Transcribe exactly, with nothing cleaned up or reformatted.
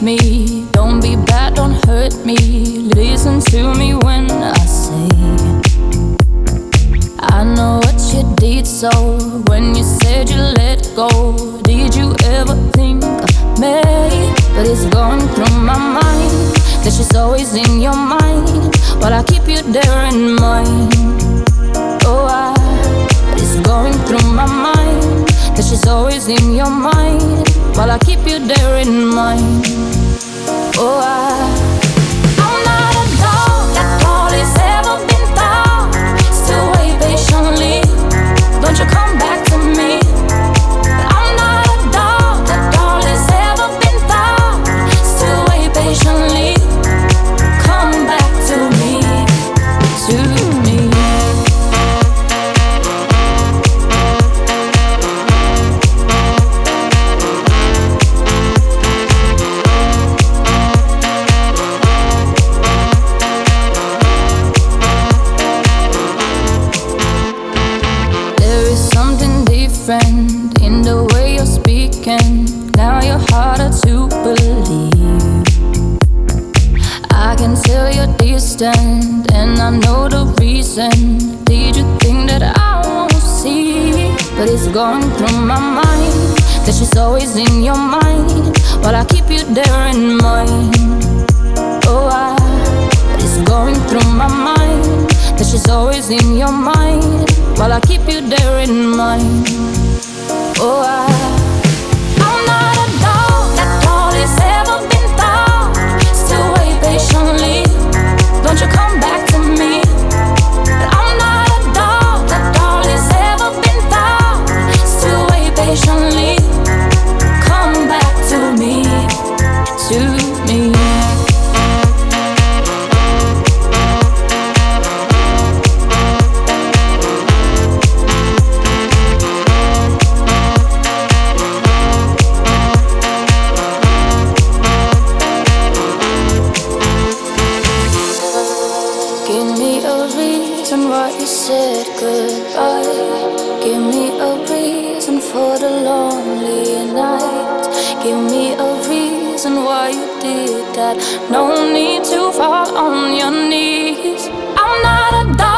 me. Don't be bad, don't hurt me. Listen to me when I say I know what you did. So when you said you let go, did you ever think of me? But it's going through my mind that she's always in your mind, but I keep you there in mind. Oh, I, but it's going through my mind that she's always in your mind, while I keep you there in mind. Oh, I I'm not a dog that all is ever been thought. Still wait patiently, don't you come back to me. I'm not a dog that all is ever been thought. Still wait patiently, come back to me, to me. In the way you're speaking, now you're harder to believe. I can tell you're distant, and I know the reason. Did you think that I won't see? But it's going through my mind that she's always in your mind, while I keep you there in mind. Oh, I, but it's going through my mind that she's always in your mind, while I keep you there in mind. Oh, I, I'm not a dog that all is ever been thought. Still wait patiently, don't you come back to me. I'm not a dog that all is ever been thought. Still wait patiently, come back to me, to me. Why you said goodbye. Give me a reason for the lonely night. Give me a reason why you did that. No need to fall on your knees. I'm not a dog